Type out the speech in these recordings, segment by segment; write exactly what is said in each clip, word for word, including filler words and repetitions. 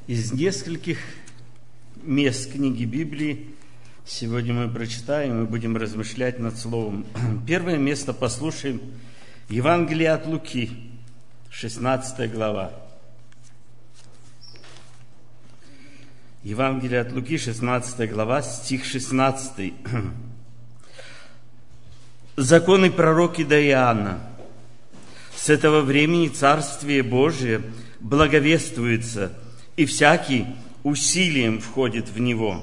Из нескольких мест книги Библии сегодня мы прочитаем и будем размышлять над Словом. Первое место послушаем. Евангелие от Луки, шестнадцатая глава. Евангелие от Луки, шестнадцатая глава, стих шестнадцатый. Законы пророки до Иоанна. С этого времени Царствие Божие благовествуется, и всякий усилием входит в него.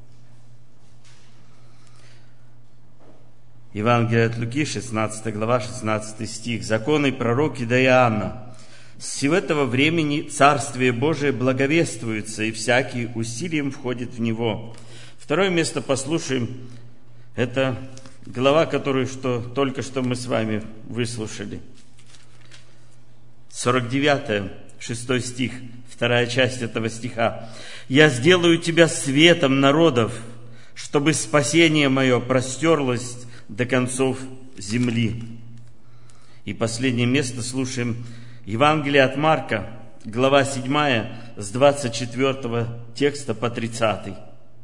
Евангелие от Луки, шестнадцатая глава, шестнадцатый стих. Законы пророки до Иоанна. С этого времени Царствие Божие благовествуется, и всякий усилием входит в него. Второе место послушаем. Это глава, которую что, только что мы с вами выслушали. сорок девятая, шестой стих, вторая часть этого стиха. «Я сделаю тебя светом народов, чтобы спасение мое простерлось до концов земли». И последнее место слушаем. Евангелие от Марка, глава седьмая, с двадцать четвёртого текста по тридцатый.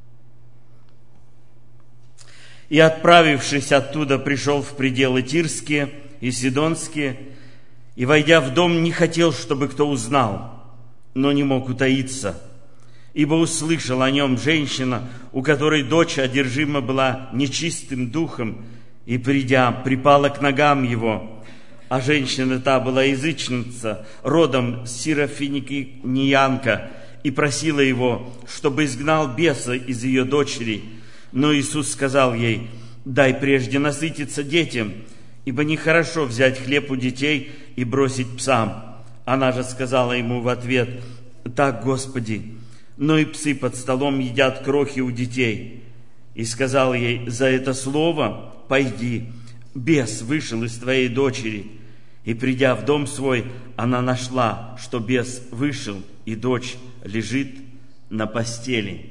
«И, отправившись оттуда, пришел в пределы Тирские и Сидонские, и, войдя в дом, не хотел, чтобы кто узнал, но не мог утаиться, ибо услышал о нем женщина, у которой дочь одержима была нечистым духом, и, придя, припала к ногам его. А женщина та была язычница, родом Сирофиникиянка, и просила его, чтобы изгнал беса из ее дочери. Но Иисус сказал ей: дай прежде насытиться детям, ибо нехорошо взять хлеб у детей и бросить псам. Она же сказала ему в ответ: так, Господи, но и псы под столом едят крохи у детей. И сказал ей: за это слово пойди, бес вышел из твоей дочери. И, придя в дом свой, она нашла, что бес вышел, и дочь лежит на постели.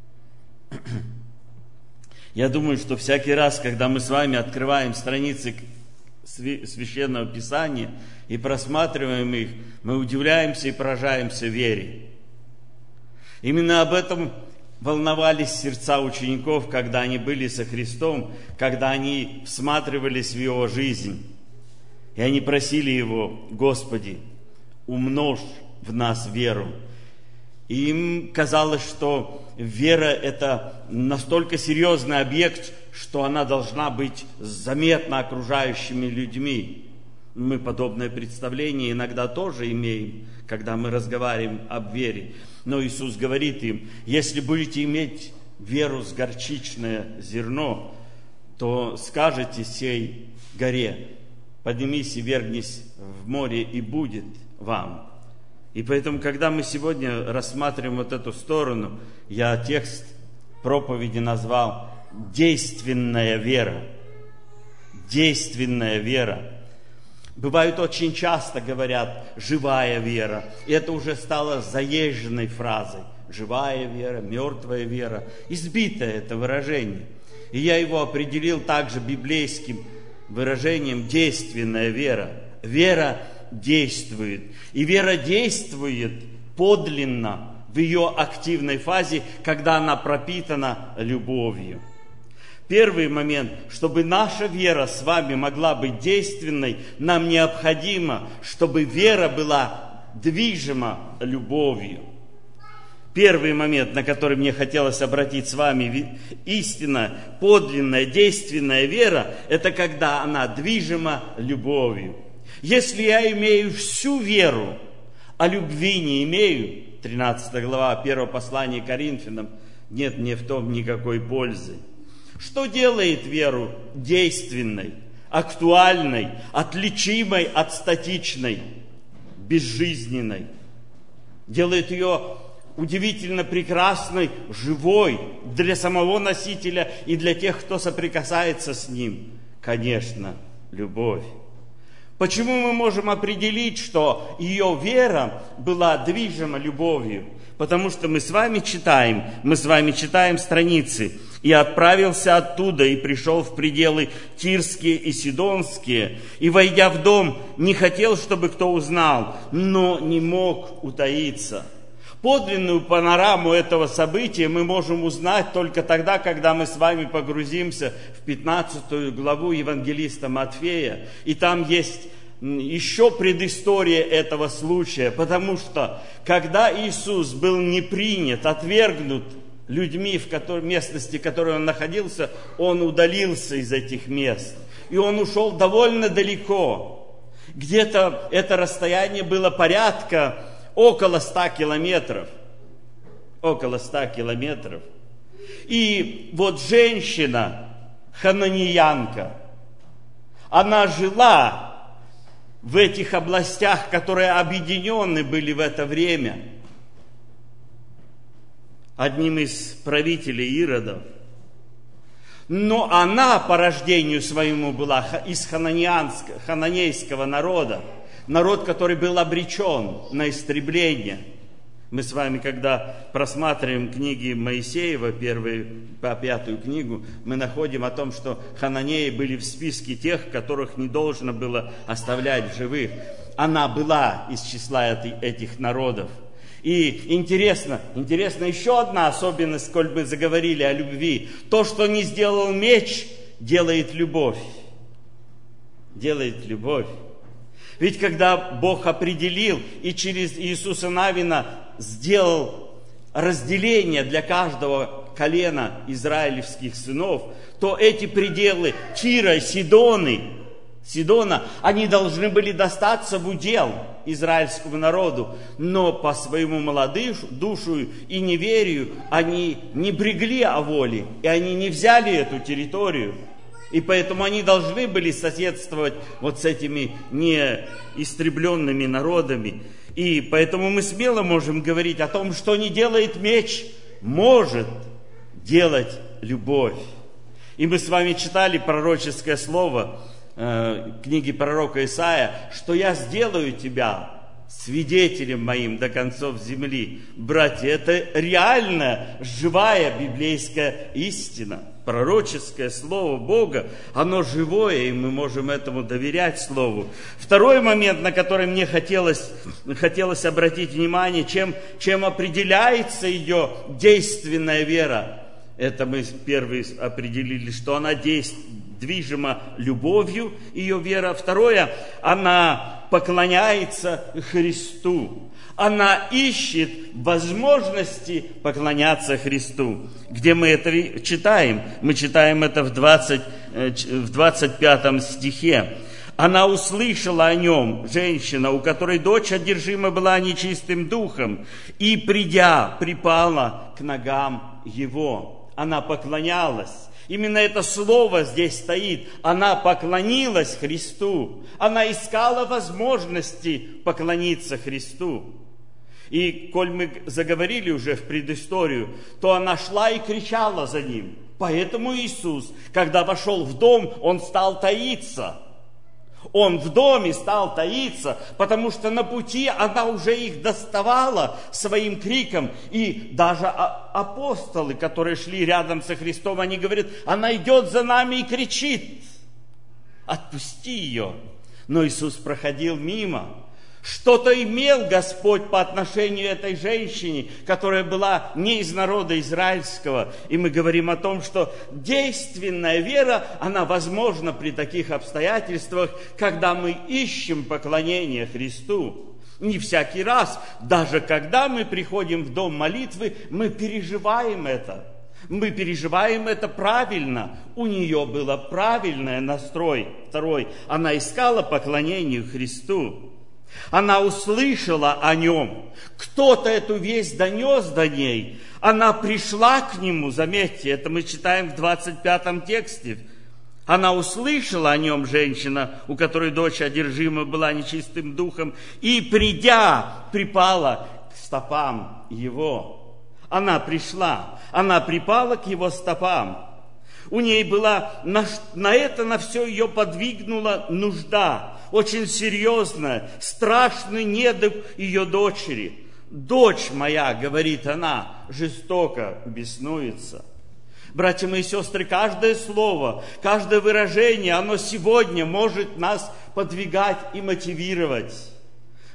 Я думаю, что всякий раз, когда мы с вами открываем страницы Священного Писания и просматриваем их, мы удивляемся и поражаемся вере. Именно об этом волновались сердца учеников, когда они были со Христом, когда они всматривались в Его жизнь. И они просили Его: Господи, умножь в нас веру. И им казалось, что вера – это настолько серьезный объект, что она должна быть заметна окружающими людьми. Мы подобное представление иногда тоже имеем, когда мы разговариваем об вере. Но Иисус говорит им: если будете иметь веру с горчичное зерно, то скажете сей горе: поднимись и вергнись в море, и будет вам. И поэтому, когда мы сегодня рассматриваем вот эту сторону, я текст проповеди назвал «действенная вера». Действенная вера. Бывает, очень часто говорят «живая вера». И это уже стало заезженной фразой. Живая вера, мертвая вера. Избитое это выражение. И я его определил также библейским выражением «действенная вера». Вера действует. И вера действует подлинно в ее активной фазе, когда она пропитана любовью. Первый момент: чтобы наша вера с вами могла быть действенной, нам необходимо, чтобы вера была движима любовью. Первый момент, на который мне хотелось обратить с вами: истинная, подлинная, действенная вера – это когда она движима любовью. Если я имею всю веру, а любви не имею, тринадцатая глава первого послания Коринфянам, нет мне в том никакой пользы. Что делает веру действенной, актуальной, отличимой от статичной, безжизненной? Делает ее удивительно прекрасной, живой для самого носителя и для тех, кто соприкасается с ним. Конечно, любовь. Почему мы можем определить, что ее вера была движима любовью? Потому что мы с вами читаем, мы с вами читаем страницы. «И отправился оттуда, и пришел в пределы Тирские и Сидонские, и, войдя в дом, не хотел, чтобы кто узнал, но не мог утаиться». Подлинную панораму этого события мы можем узнать только тогда, когда мы с вами погрузимся в пятнадцатую главу Евангелиста Матфея. И там есть еще предыстория этого случая, потому что когда Иисус был не принят, отвергнут людьми, в которой, местности, в которой Он находился, Он удалился из этих мест. И Он ушел довольно далеко. Где-то это расстояние было порядка около ста километров. Около ста километров. И вот женщина, хананиянка, она жила в этих областях, которые объединены были в это время. Одним из правителей Иродов. Но она по рождению своему была из хананейского народа. Народ, который был обречен на истребление. Мы с вами, когда просматриваем книги Моисеева, первую по пятую книгу, мы находим о том, что хананеи были в списке тех, которых не должно было оставлять в живых. Она была из числа этих народов. И интересно, интересно еще одна особенность, коль мы заговорили о любви. То, что не сделал меч, делает любовь. Делает любовь. Ведь когда Бог определил и через Иисуса Навина сделал разделение для каждого колена израилевских сынов, то эти пределы Тира и Сидоны, Сидона, они должны были достаться в удел израильскому народу, но по своему малодушу и неверию они не брегли о воле, и они не взяли эту территорию. И поэтому они должны были соседствовать вот с этими неистребленными народами. И поэтому мы смело можем говорить о том, что не делает меч, может делать любовь. И мы с вами читали пророческое слово э, книги пророка Исаия, что я сделаю тебя свидетелем моим до концов земли. Братья, это реальная, живая библейская истина. Пророческое слово Бога, оно живое, и мы можем этому доверять слову. Второй момент, на который мне хотелось, хотелось обратить внимание, чем, чем определяется ее действенная вера. Это мы первые определили, что она действует, движима любовью, ее вера. Второе, она поклоняется Христу. Она ищет возможности поклоняться Христу. Где мы это читаем? Мы читаем это в, двадцать, в двадцать пятом стихе. Она услышала о нем, женщина, у которой дочь одержима была нечистым духом, и, придя, припала к ногам его. Она поклонялась. Именно это слово здесь стоит. Она поклонилась Христу. Она искала возможности поклониться Христу. И, коль мы заговорили уже в предысторию, то она шла и кричала за ним. Поэтому Иисус, когда вошел в дом, Он стал таиться. Он в доме стал таиться, потому что на пути она уже их доставала своим криком. И даже апостолы, которые шли рядом со Христом, они говорят, она идет за нами и кричит. Отпусти ее. Но Иисус проходил мимо. Что-то имел Господь по отношению к этой женщине, которая была не из народа израильского. И мы говорим о том, что действенная вера, она возможна при таких обстоятельствах, когда мы ищем поклонение Христу. Не всякий раз, даже когда мы приходим в дом молитвы, мы переживаем это. Мы переживаем это правильно. У нее был правильный настрой. Второй, она искала поклонение Христу. Она услышала о нем. Кто-то эту весть донес до ней. Она пришла к нему, заметьте, это мы читаем в двадцать пятом тексте. Она услышала о нем, женщина, у которой дочь одержима была нечистым духом, и, придя, припала к стопам его. Она пришла, она припала к его стопам. У ней была, на, на это, на все ее подвигнула нужда, очень серьезная, страшный недуг ее дочери. «Дочь моя, — говорит она, — жестоко беснуется». Братья мои и сестры, каждое слово, каждое выражение, оно сегодня может нас подвигать и мотивировать.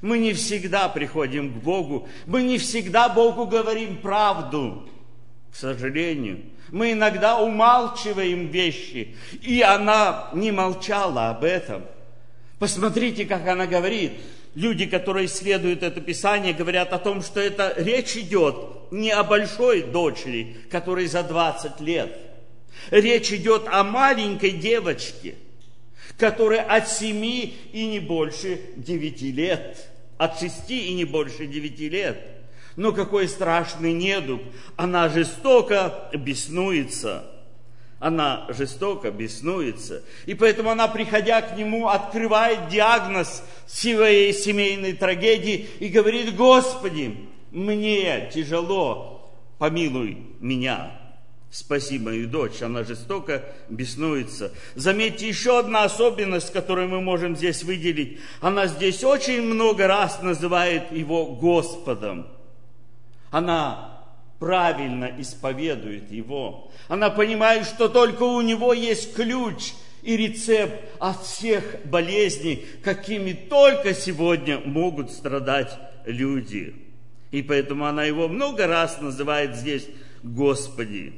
Мы не всегда приходим к Богу, мы не всегда Богу говорим правду, к сожалению. Мы иногда умалчиваем вещи, и она не молчала об этом. Посмотрите, как она говорит. Люди, которые исследуют это Писание, говорят о том, что это речь идет не о большой дочери, которой за двадцать лет. Речь идет о маленькой девочке, которая от семи и не больше девяти лет. От шести и не больше девяти лет. Но какой страшный недуг! Она жестоко беснуется. Она жестоко беснуется. И поэтому она, приходя к нему, открывает диагноз своей семейной трагедии и говорит: Господи, мне тяжело, помилуй меня. Спаси мою дочь. Она жестоко беснуется. Заметьте, еще одна особенность, которую мы можем здесь выделить. Она здесь очень много раз называет его Господом. Она правильно исповедует его. Она понимает, что только у него есть ключ и рецепт от всех болезней, какими только сегодня могут страдать люди. И поэтому она его много раз называет здесь Господи.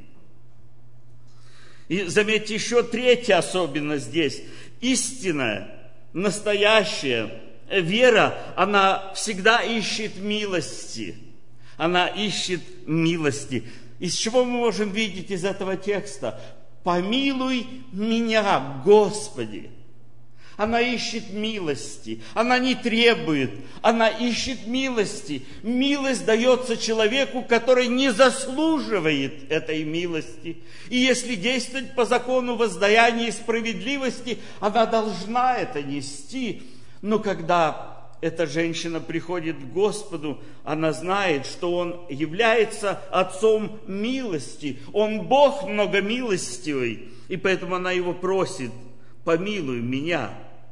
И заметьте, еще третья особенность здесь. Истинная, настоящая вера, она всегда ищет милости. Она ищет милости. Из чего мы можем видеть из этого текста? «Помилуй меня, Господи». Она ищет милости, она не требует, она ищет милости. Милость дается человеку, который не заслуживает этой милости. И если действовать по закону воздаяния и справедливости, она должна это нести. Но когда эта женщина приходит к Господу, она знает, что Он является Отцом милости. Он Бог многомилостивый, и поэтому она Его просит: помилуй меня.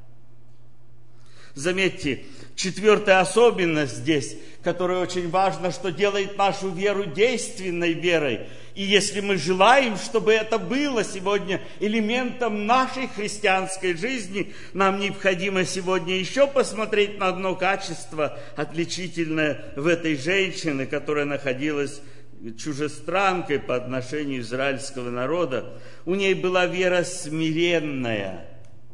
Заметьте, четвертая особенность здесь, которая очень важна, что делает нашу веру действенной верой. И если мы желаем, чтобы это было сегодня элементом нашей христианской жизни, нам необходимо сегодня еще посмотреть на одно качество, отличительное в этой женщине, которая находилась чужестранкой по отношению израильского народа. У ней была вера смиренная.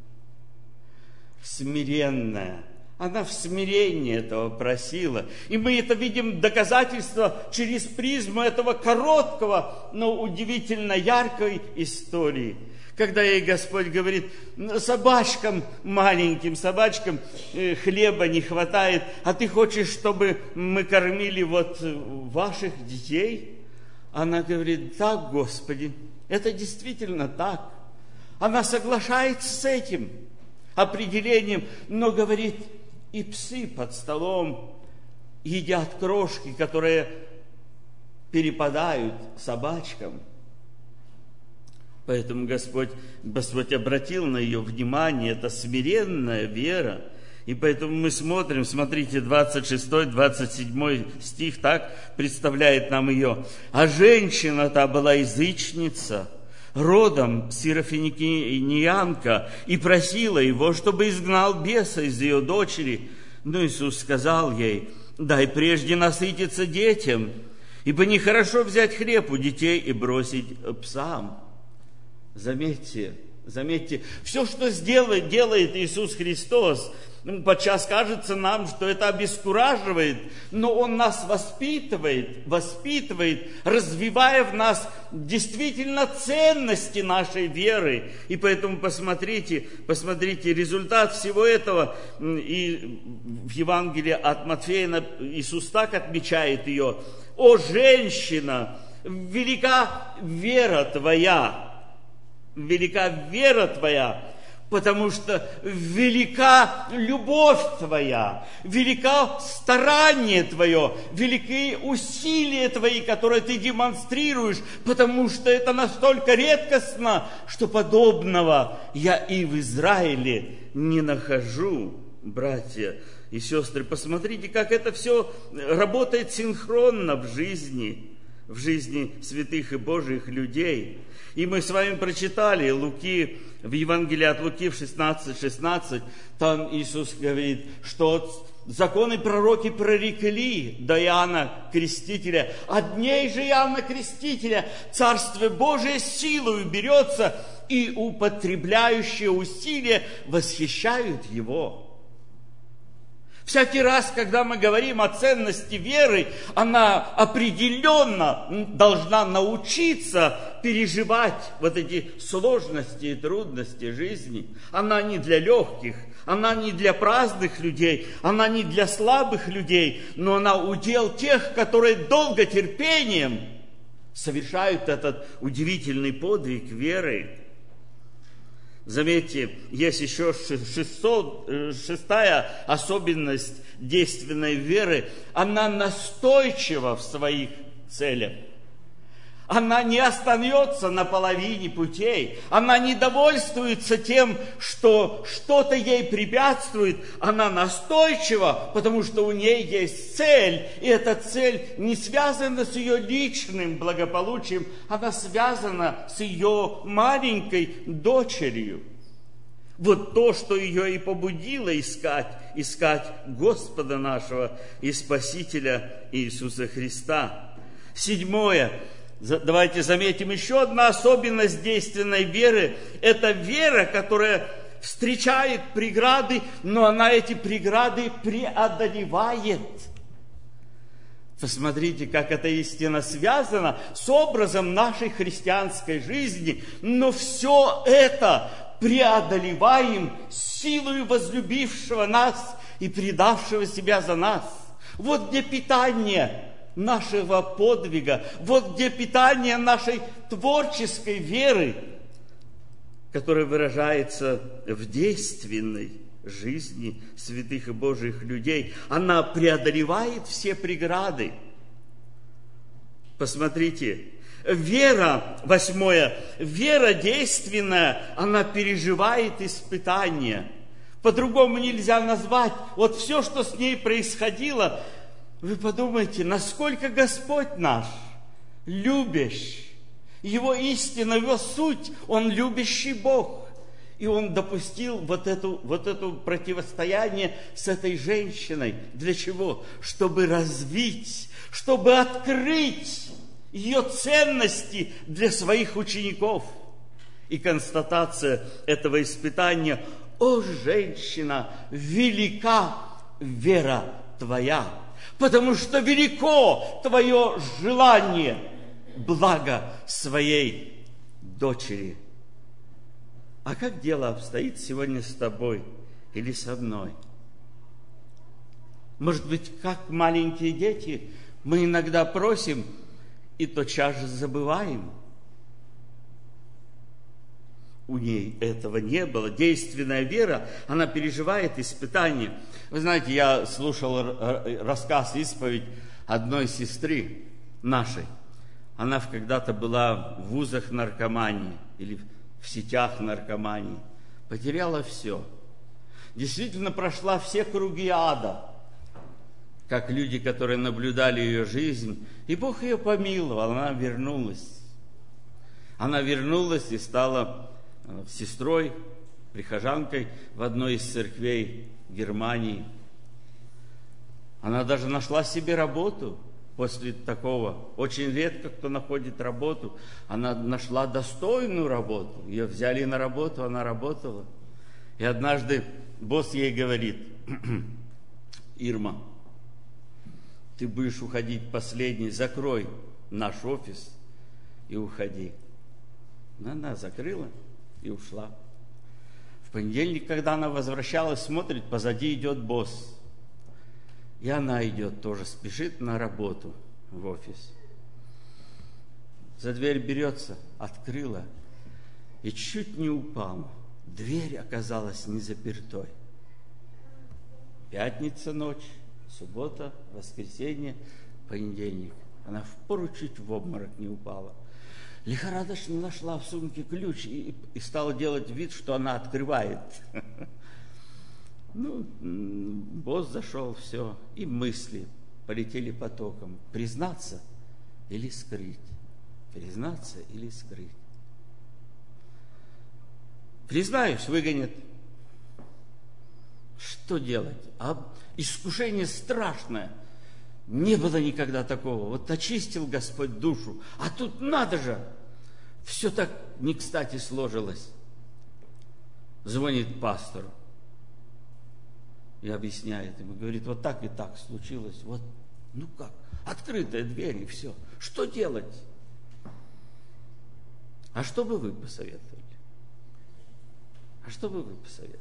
Смиренная. Она в смирении этого просила. И мы это видим доказательство через призму этого короткого, но удивительно яркой истории. Когда ей Господь говорит: собачкам, маленьким собачкам хлеба не хватает, а ты хочешь, чтобы мы кормили вот ваших детей? Она говорит: так, Господи, это действительно так. Она соглашается с этим определением, но говорит: и псы под столом едят крошки, которые перепадают собачкам. Поэтому Господь, Господь обратил на ее внимание, это смиренная вера. И поэтому мы смотрим, смотрите, двадцать шестой двадцать седьмой стих так представляет нам ее. А женщина та была язычница, родом сирофиникиянка, и просила его, чтобы изгнал беса из ее дочери. Но Иисус сказал ей: дай прежде насытиться детям, ибо нехорошо взять хлеб у детей и бросить псам. Заметьте, заметьте, все, что сделает, делает Иисус Христос, подчас кажется нам, что это обескураживает, но Он нас воспитывает, воспитывает, развивая в нас действительно ценности нашей веры. И поэтому посмотрите, посмотрите, результат всего этого. И в Евангелии от Матфея Иисус так отмечает ее: «О, женщина, велика вера твоя». Велика вера твоя, потому что велика любовь твоя, велика старание твое, велики усилия твои, которые ты демонстрируешь, потому что это настолько редкостно, что подобного я и в Израиле не нахожу, братья и сестры. Посмотрите, как это все работает синхронно в жизни, в жизни святых и Божьих людей. И мы с вами прочитали Луки, в Евангелии от Луки в шестнадцать шестнадцать, там Иисус говорит, что законы пророки прорекли до Иоанна Крестителя. От дней же Иоанна Крестителя Царствие Божие силою берется, и употребляющие усилия восхищают его. Всякий раз, когда мы говорим о ценности веры, она определенно должна научиться переживать вот эти сложности и трудности жизни. Она не для легких, она не для праздных людей, она не для слабых людей, но она удел тех, которые долготерпением совершают этот удивительный подвиг веры. Заметьте, есть еще шестьсот, шестая особенность действенной веры. Она настойчива в своих целях. Она не остается на половине путей. Она не довольствуется тем, что что-то ей препятствует. Она настойчива, потому что у ней есть цель. И эта цель не связана с ее личным благополучием. Она связана с ее маленькой дочерью. Вот то, что ее и побудило искать, искать Господа нашего и Спасителя Иисуса Христа. Седьмое. Давайте заметим еще одна особенность действенной веры. Это вера, которая встречает преграды, но она эти преграды преодолевает. Посмотрите, как эта истина связана с образом нашей христианской жизни. Но все это преодолеваем силою возлюбившего нас и предавшего себя за нас. Вот где питание нашего подвига, вот где питание нашей творческой веры, которая выражается в действенной жизни святых и Божьих людей. Она преодолевает все преграды. Посмотрите, вера, восьмое, вера действенная, она переживает испытания. По-другому нельзя назвать. Вот все, что с ней происходило, вы подумайте, насколько Господь наш любящий, Его истина, Его суть, Он любящий Бог. И Он допустил вот эту, вот это противостояние с этой женщиной. Для чего? Чтобы развить, чтобы открыть ее ценности для своих учеников. И констатация этого испытания: «О, женщина, велика вера твоя, потому что велико твое желание блага своей дочери». А как дело обстоит сегодня с тобой или со мной? Может быть, как маленькие дети, мы иногда просим и тотчас же забываем. У ней этого не было. Действенная вера, она переживает испытания. Вы знаете, я слушал рассказ, исповедь одной сестры нашей. Она когда-то была в вузах наркомании или в сетях наркомании. Потеряла все. Действительно прошла все круги ада, как люди, которые наблюдали ее жизнь. И Бог ее помиловал, она вернулась. Она вернулась и стала сестрой, прихожанкой в одной из церквей Германии. Она даже нашла себе работу после такого. Очень редко кто находит работу. Она нашла достойную работу. Ее взяли на работу, она работала. И однажды босс ей говорит: «Ирма, ты будешь уходить последней, закрой наш офис и уходи». Но она закрыла и ушла. В понедельник, когда она возвращалась, смотрит, позади идет босс. И она идет тоже, спешит на работу в офис. За дверь берется, открыла и чуть не упала. Дверь оказалась не запертой. Пятница ночь, суббота, воскресенье, понедельник. Она впору чуть в обморок не упала. Лихорадочно нашла в сумке ключ и, и стала делать вид, что она открывает. Ну, босс зашел, все, и мысли полетели потоком. Признаться или скрыть? Признаться или скрыть? Признаюсь, выгонят. Что делать? А искушение страшное. Не было никогда такого. Вот очистил Господь душу. А тут надо же. Все так не кстати сложилось. Звонит пастору. И объясняет ему. Говорит, вот так и так случилось. Вот, ну как? Открытая дверь и все. Что делать? А что бы вы посоветовали? А что бы вы посоветовали?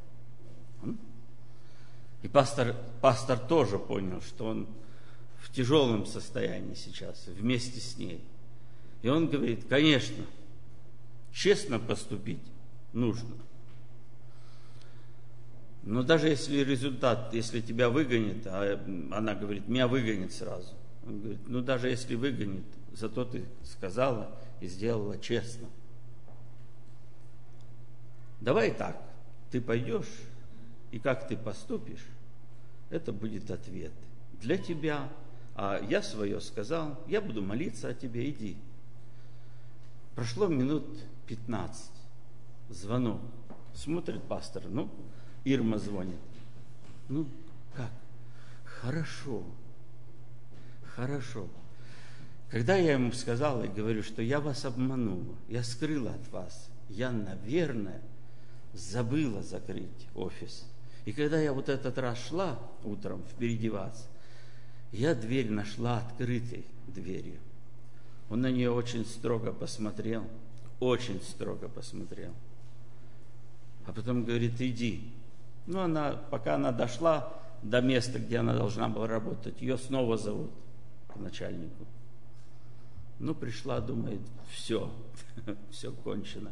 И пастор, пастор тоже понял, что он в тяжелом состоянии сейчас, вместе с ней. И он говорит, конечно, честно поступить нужно. Но даже если результат, если тебя выгонит, а она говорит, меня выгонит сразу. Он говорит, ну даже если выгонит, зато ты сказала и сделала честно. Давай так, ты пойдешь, и как ты поступишь, это будет ответ для тебя. А я свое сказал, я буду молиться о тебе, иди. Прошло минут пятнадцать. Звонок. Смотрит пастор, ну, Ирма звонит. Ну, как? Хорошо. Хорошо. Когда я ему сказал и говорю, что я вас обманула, я скрыла от вас, я, наверное, забыла закрыть офис. И когда я вот этот раз шла утром впереди вас, я дверь нашла открытой дверью. Он на нее очень строго посмотрел, очень строго посмотрел. А потом говорит, иди. Ну, она, пока она дошла до места, где она должна была работать, ее снова зовут к начальнику. Ну, пришла, думает, все, все кончено.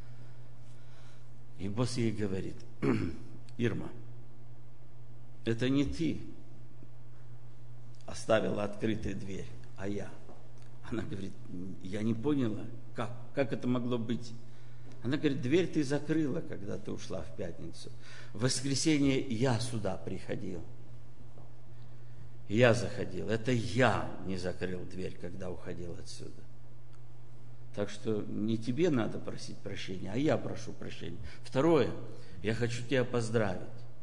И босс ей говорит, Ирма, это не ты оставила открытой дверь, а я. Она говорит, я не поняла, как, как это могло быть. Она говорит, дверь ты закрыла, когда ты ушла в пятницу. В воскресенье я сюда приходил. Я заходил. Это я не закрыл дверь, когда уходил отсюда. Так что не тебе надо просить прощения, а я прошу прощения. Второе, я хочу тебя поздравить.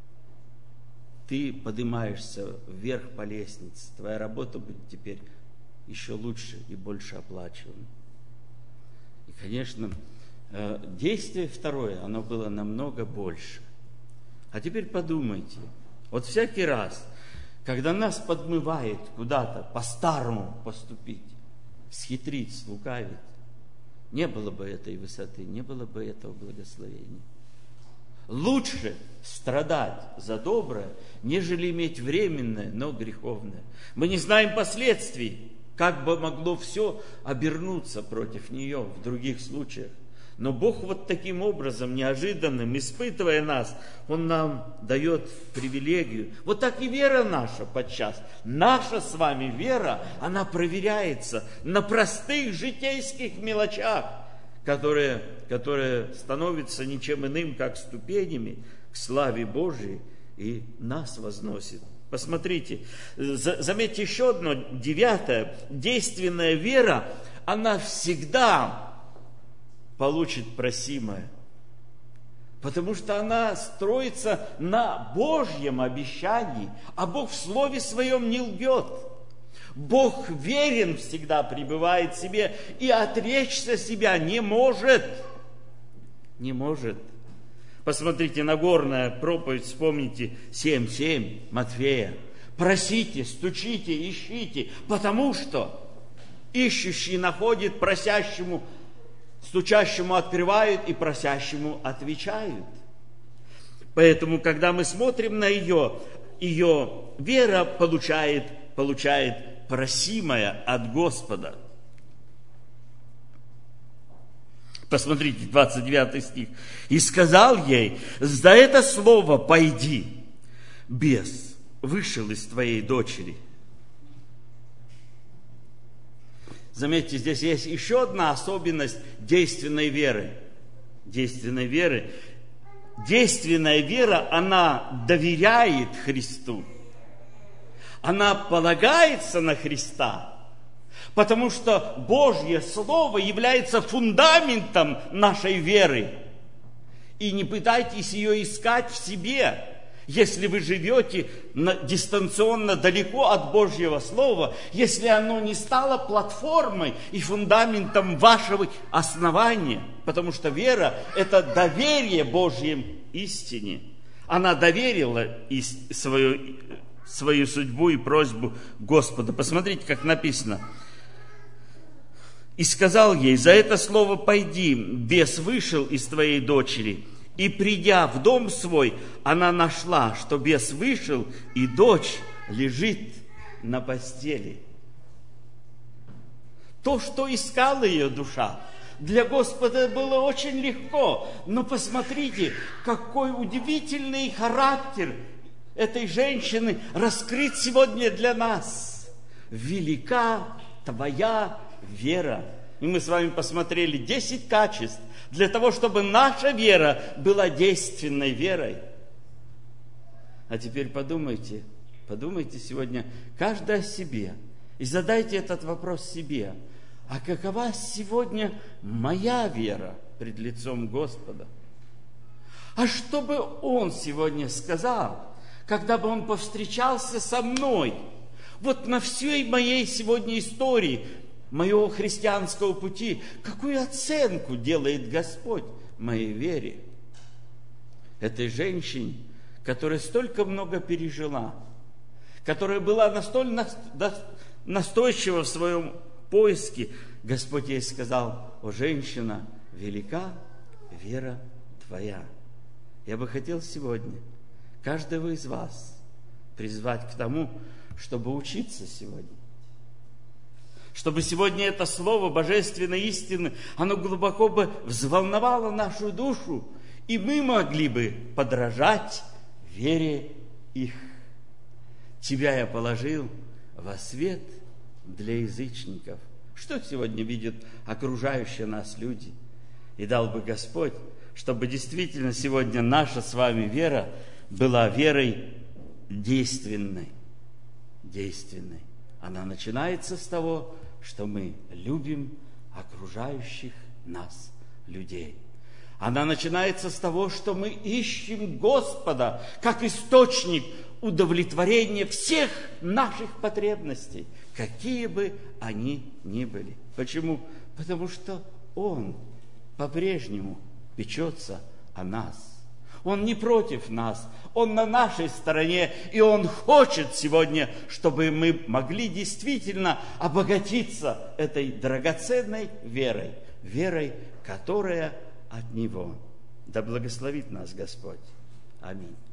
Ты поднимаешься вверх по лестнице. Твоя работа будет теперь еще лучше и больше оплачиваема. И, конечно, действие второе, оно было намного больше. А теперь подумайте, вот всякий раз, когда нас подмывает куда-то по-старому поступить, схитрить, слукавить, не было бы этой высоты, не было бы этого благословения. Лучше страдать за доброе, нежели иметь временное, но греховное. Мы не знаем последствий, как бы могло все обернуться против нее в других случаях. Но Бог вот таким образом, неожиданным, испытывая нас, Он нам дает привилегию. Вот так и вера наша подчас. Наша с вами вера, она проверяется на простых житейских мелочах, которые, которые становятся ничем иным, как ступенями к славе Божией, и нас возносит. Посмотрите, заметьте еще одно, девятое. Действенная вера, она всегда получит просимое. Потому что она строится на Божьем обещании, а Бог в Слове Своем не лгет. Бог верен всегда пребывает в себе и отречься себя не может. Не может. Посмотрите, Нагорная проповедь, вспомните семь семь Матфея. Просите, стучите, ищите, потому что ищущий находит, просящему, стучащему открывают и просящему отвечают. Поэтому, когда мы смотрим на ее, ее вера получает, получает просимое от Господа. Посмотрите, двадцать девятый стих. «И сказал ей, за это слово пойди, бес вышел из твоей дочери». Заметьте, здесь есть еще одна особенность действенной веры. Действенной веры. Действенная вера, она доверяет Христу. Она полагается на Христа. Потому что Божье Слово является фундаментом нашей веры. И не пытайтесь ее искать в себе. Если вы живете на, дистанционно далеко от Божьего Слова, если оно не стало платформой и фундаментом вашего основания, потому что вера – это доверие Божьим истине. Она доверила свою, свою судьбу и просьбу Господу. Посмотрите, как написано. «И сказал ей: за это слово пойди, бес вышел из твоей дочери». И придя в дом свой, она нашла, что бес вышел, и дочь лежит на постели. То, что искала ее душа, для Господа было очень легко. Но посмотрите, какой удивительный характер этой женщины раскрыт сегодня для нас. Велика твоя вера. И мы с вами посмотрели десять качеств для того, чтобы наша вера была действенной верой. А теперь подумайте, подумайте сегодня каждый о себе и задайте этот вопрос себе. А какова сегодня моя вера пред лицом Господа? А что бы Он сегодня сказал, когда бы Он повстречался со мной? Вот на всей моей сегодня истории, моего христианского пути, какую оценку делает Господь моей вере? Этой женщине, которая столько много пережила, которая была настолько настойчива в своем поиске, Господь ей сказал: «О, женщина, велика вера твоя». Я бы хотел сегодня каждого из вас призвать к тому, чтобы учиться сегодня. Чтобы сегодня это слово божественной истины, оно глубоко бы взволновало нашу душу, и мы могли бы подражать вере их. Тебя я положил во свет для язычников. Что сегодня видят окружающие нас люди? И дал бы Господь, чтобы действительно сегодня наша с вами вера была верой действенной. Действенной. Она начинается с того, что мы любим окружающих нас людей. Она начинается с того, что мы ищем Господа как источник удовлетворения всех наших потребностей, какие бы они ни были. Почему? Потому что Он по-прежнему печется о нас. Он не против нас, Он на нашей стороне, и Он хочет сегодня, чтобы мы могли действительно обогатиться этой драгоценной верой, верой, которая от Него. Да благословит нас Господь. Аминь.